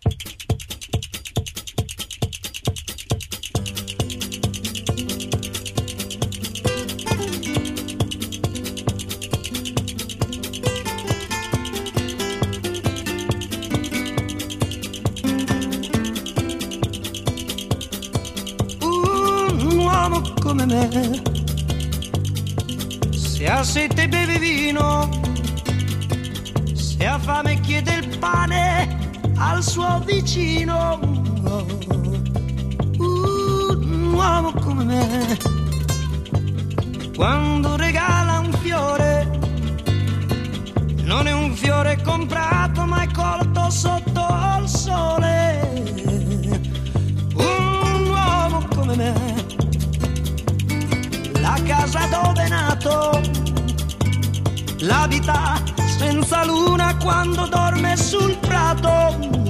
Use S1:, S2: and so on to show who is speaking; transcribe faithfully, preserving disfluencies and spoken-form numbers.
S1: Come me, se ha sete beve vino, se ha fame chiede il pane al suo vicino. Uh, un uomo come me, quando regala un fiore, non è un fiore comprato ma è colto sotto il sole. Un uomo come me, la casa dove è nato, l'abita senza luna quando dorme sul prato.